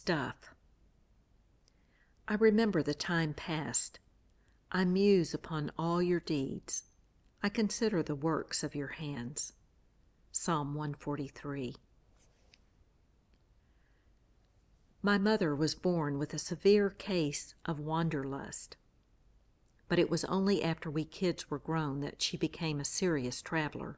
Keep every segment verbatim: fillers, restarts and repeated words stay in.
Stuff. I remember the time past. I muse upon all your deeds. I consider the works of your hands. Psalm one forty-three. My mother was born with a severe case of wanderlust, but it was only after we kids were grown that she became a serious traveler.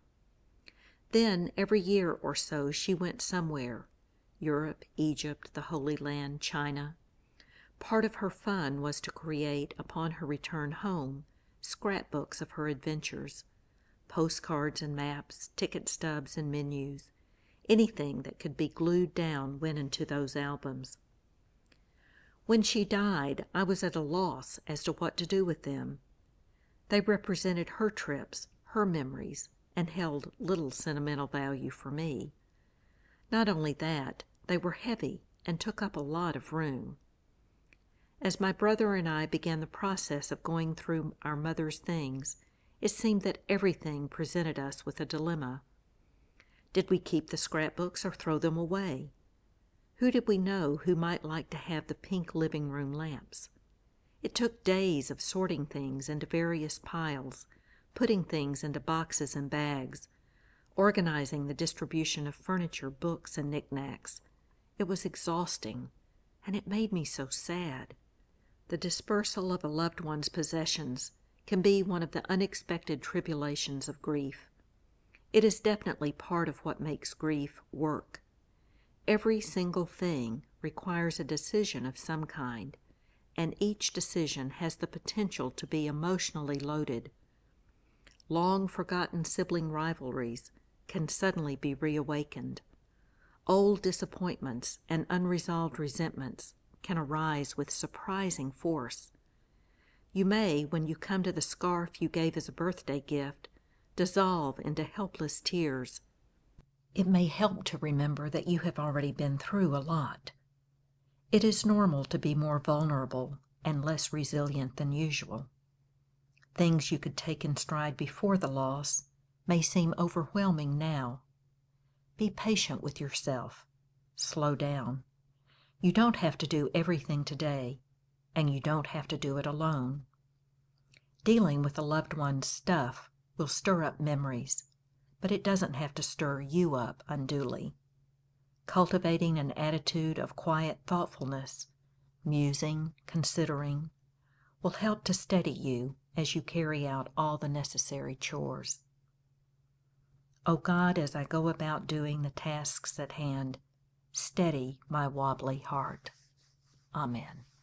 Then, every year or so, she went somewhere. Europe, Egypt, the Holy Land, China. Part of her fun was to create, upon her return home, scrapbooks of her adventures, postcards and maps, ticket stubs and menus. Anything that could be glued down went into those albums. When she died, I was at a loss as to what to do with them. They represented her trips, her memories, and held little sentimental value for me. Not only that, they were heavy and took up a lot of room. As my brother and I began the process of going through our mother's things, it seemed that everything presented us with a dilemma. Did we keep the scrapbooks or throw them away? Who did we know who might like to have the pink living room lamps? It took days of sorting things into various piles, putting things into boxes and bags, organizing the distribution of furniture, books, and knickknacks. It was exhausting, and it made me so sad. The dispersal of a loved one's possessions can be one of the unexpected tribulations of grief. It is definitely part of what makes grief work. Every single thing requires a decision of some kind, and each decision has the potential to be emotionally loaded. Long-forgotten sibling rivalries can suddenly be reawakened. Old disappointments and unresolved resentments can arise with surprising force. You may, when you come to the scarf you gave as a birthday gift, dissolve into helpless tears. It may help to remember that you have already been through a lot. It is normal to be more vulnerable and less resilient than usual. Things you could take in stride before the loss may seem overwhelming now. Be patient with yourself. Slow down. You don't have to do everything today, and you don't have to do it alone. Dealing with a loved one's stuff will stir up memories, but it doesn't have to stir you up unduly. Cultivating an attitude of quiet thoughtfulness, musing, considering, will help to steady you as you carry out all the necessary chores. O God, as I go about doing the tasks at hand, steady my wobbly heart. Amen.